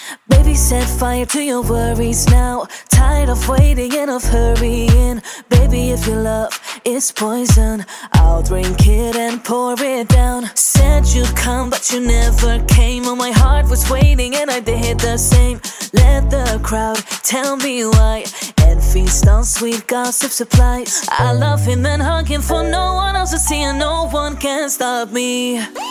Baby, set fire to your worries now. Tired of waiting and of hurrying. Baby, if your love is poison, I'll drink it and pour it down. Said you'd come, but you never came. Oh, my heart was waiting and I did the same. Let the crowd tell me why, and feast on sweet gossip supplies. I love him and hug him for no one else to see, and no one can stop me.